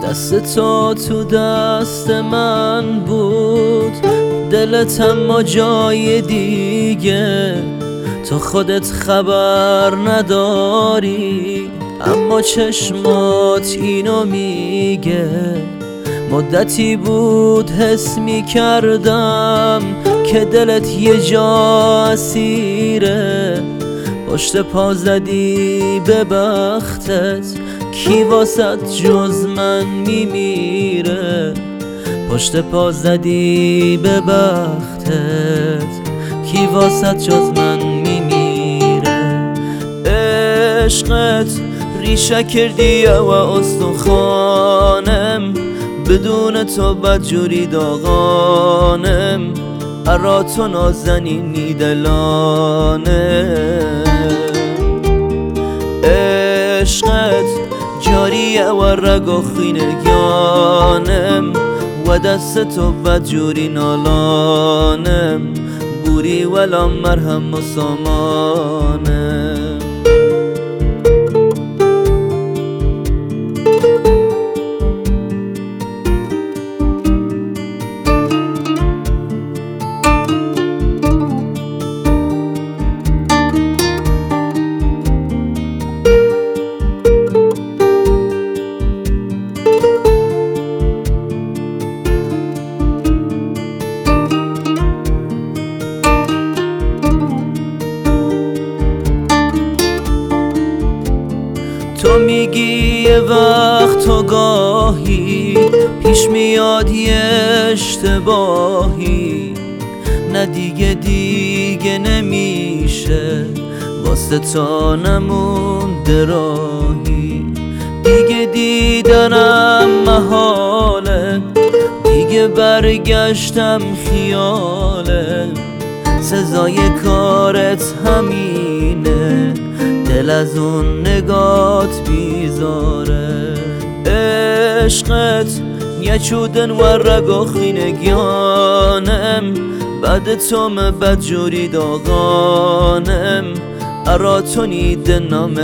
دست تو دست من بود، دلت اما جای دیگه. تو خودت خبر نداری، اما چشمات اینو میگه. مدتی بود حس میکردم که دلت یه جا اسیره. پشت پا زدی به بختت، کی واسط جز من میمیره. پشت پا زدی به بختت، کی واسط جز من میمیره. عشقت ریشه کردی و استخوانم، بدون تو بدجوری داغانم. ارا تو نازنینی دلانم. عشقت جاریه و رگ و خینگانم، و دست تو بدجوری نالانم. بوری ولا مرهم و سامانم. تو میگی یه وقت و گاهی پیش میاد یه اشتباهی، نه دیگه نمیشه، واسه تا نمونده راهی. دیگه دیدنم محاله، دیگه برگشتم خیاله. سزای کارت همینه، دل از اون نگات بیزاره. عشقت یه چودن و رگ و خینگیانم، بعد تو بدجوری داغانم. ارا تو نیده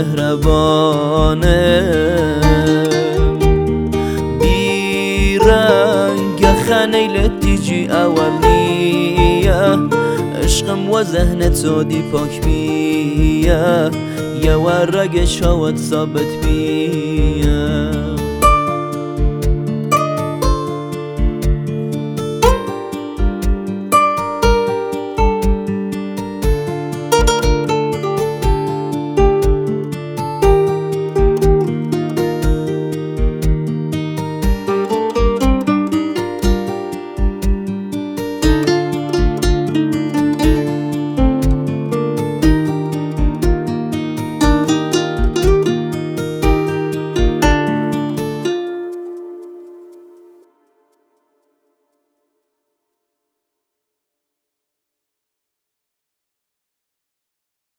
نامهربانم. بیرنگ خنیلت دیجی اولیه، عشقم و ذهن تو دی پاک بیه. یه ورگ شاوت ثابت بی